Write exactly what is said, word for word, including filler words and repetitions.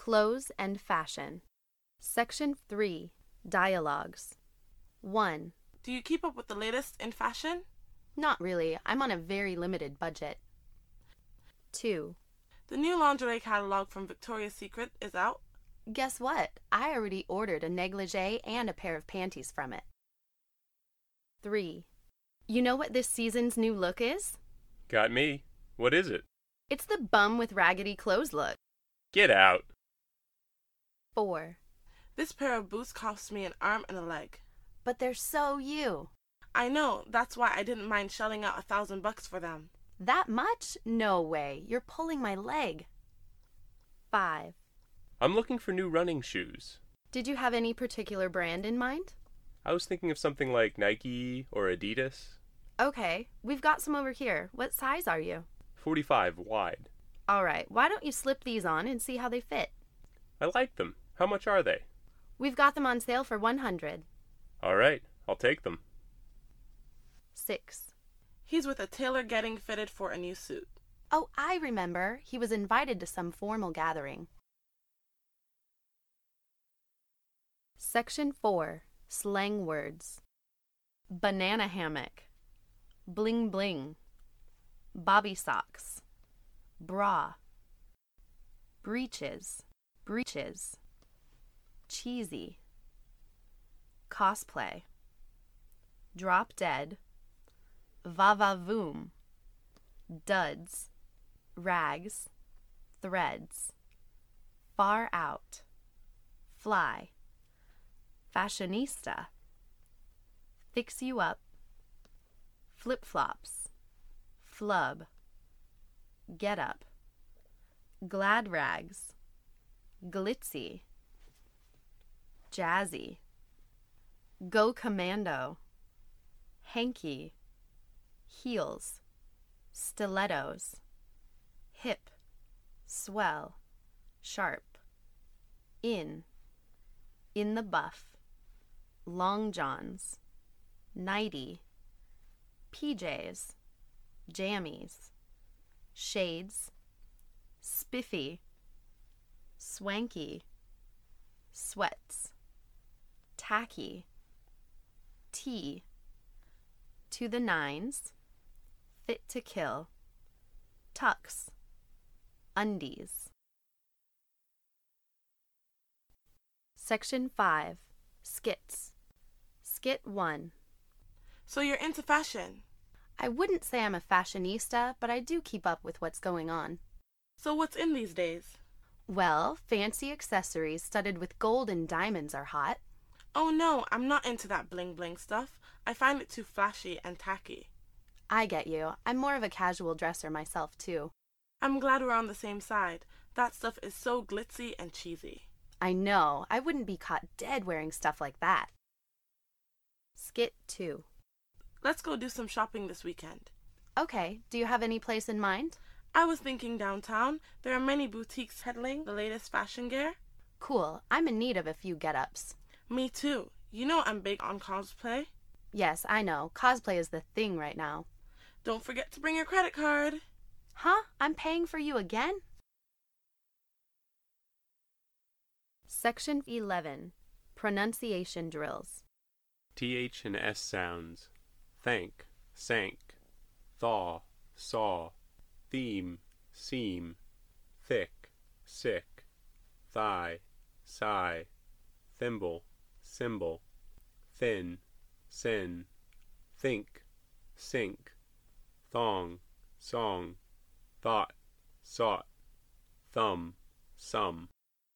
Clothes and Fashion. Section three. Dialogues. one. Do you keep up with the latest in fashion? Not really. I'm on a very limited budget. two. The new lingerie catalog from Victoria's Secret is out. Guess what? I already ordered a negligee and a pair of panties from it. three. You know what this season's new look is? Got me. What is it? It's the bum with raggedy clothes look. Get out. four. This pair of boots cost me an arm and a leg. But they're so you. I know, that's why I didn't mind shelling out a thousand bucks for them. That much? No way. You're pulling my leg. five. I'm looking for new running shoes. Did you have any particular brand in mind? I was thinking of something like Nike or Adidas. Okay, we've got some over here. What size are you? forty-five wide. All right, why don't you slip these on and see how they fit? I like them. How much are they? We've got them on sale for one hundred. All right, I'll take them. six. He's with a tailor getting fitted for a new suit. Oh, I remember. He was invited to some formal gathering. Section four. Slang words. Banana hammock. Bling bling. Bobby socks. Bra. Breeches. Breeches. Cheesy. Cosplay. Drop dead. Va-va-voom. Duds. Rags. Threads. Far out. Fly. Fashionista. Fix you up. Flip-flops. Flub. Get up. Glad rags. Glitzy. Jazzy. Go commando. Hanky. Heels. Stilettos. Hip. Swell. Sharp. In. In the buff. Long johns. Nighty. P Js. Jammies. Shades. Spiffy. Swanky. Sweats. Tacky. Tea. To the nines. Fit to kill. Tux. Undies. Section five. Skits. Skit one. So you're into fashion. I wouldn't say I'm a fashionista, but I do keep up with what's going on. So what's in these days? Well, fancy accessories studded with gold and diamonds are hot. Oh no, I'm not into that bling bling stuff. I find it too flashy and tacky. I get you. I'm more of a casual dresser myself, too. I'm glad we're on the same side. That stuff is so glitzy and cheesy. I know. I wouldn't be caught dead wearing stuff like that. Skit two. Let's go do some shopping this weekend. Okay. Do you have any place in mind? I was thinking downtown. There are many boutiques peddling the latest fashion gear. Cool. I'm in need of a few get-ups. Me too. You know I'm big on cosplay. Yes, I know. Cosplay is the thing right now. Don't forget to bring your credit card. Huh? I'm paying for you again? Section eleven. Pronunciation drills. T H and S sounds. Thank, sank, thaw, saw, theme, seam, thick, sick, thigh, sigh, thimble, symbol, thin, sin, think, sink, thong, song, thought, sought, thumb, sum.